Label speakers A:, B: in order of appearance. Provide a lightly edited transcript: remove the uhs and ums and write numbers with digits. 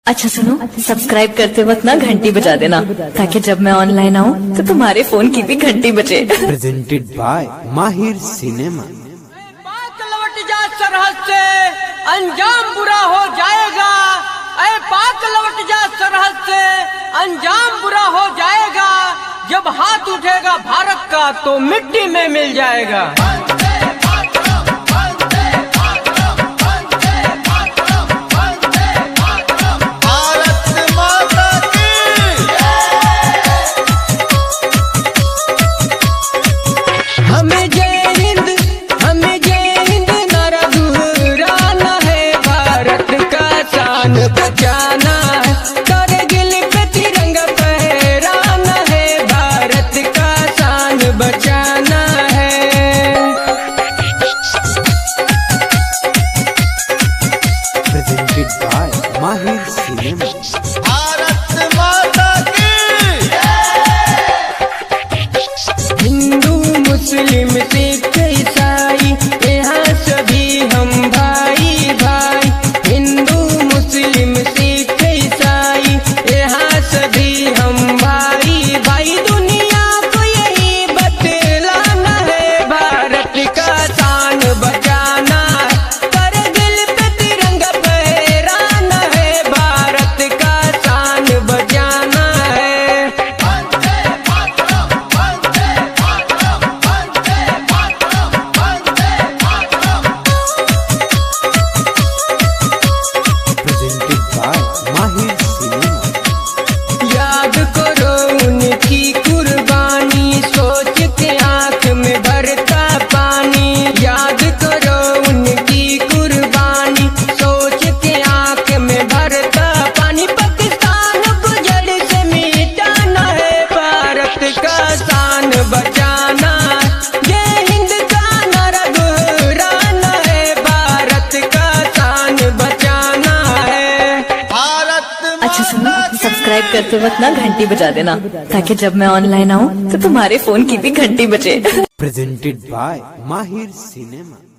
A: अच्छा सुनो, सब्सक्राइब करते वक्त ना घंटी बजा देना, ताकि जब मैं ऑनलाइन आऊँ तो तुम्हारे फोन की भी घंटी बजे।
B: Presented by Mahir cinema.
C: Pak लौट जा सरहद से, अंजाम बुरा हो जाएगा। ऐ पाक लौट जा सरहद से, अंजाम बुरा हो जाएगा। जब हाथ उठेगा भारत का तो मिट्टी में मिल जाएगा। हमें जय हिंद नारा दोहराना है, भारत का शान बचाना है, कारगिल पे तिरंगा फहराना है, भारत का शान बचाना है।
B: Presented by Mahir cinema.
D: Bharat Mata की
C: हिंदू मुस्लिम सिख ईसाई यहाँ सभी हम भाई भाई। हिंदू मुस्लिम सिख ईसाई यहाँ सभी हम भाई भाई। दुनिया को यही बतलाना है, भारत का शान बचाना है, कारगिल पे तिरंगा फहराना है, भारत का शान बचाना है।
B: Presented by Mahir cinema.
C: याद करो उनकी कुर्बानी, सोच के आंख में भरता पानी। याद करो उनकी कुर्बानी, सोच के आंख में भरता पानी। पाकिस्तान को जड़ से मिटाना है, भारत का शान बचाना है, जय हिंद का नारा दोहराना है, भारत का शान बचाना है।
D: भारत
A: अच्छा सुनो, सब्सक्राइब करते वक्त ना घंटी बजा देना, ताकि जब मैं ऑनलाइन आऊँ तो तुम्हारे फोन की भी घंटी बजे।
B: Presented by Mahir cinema.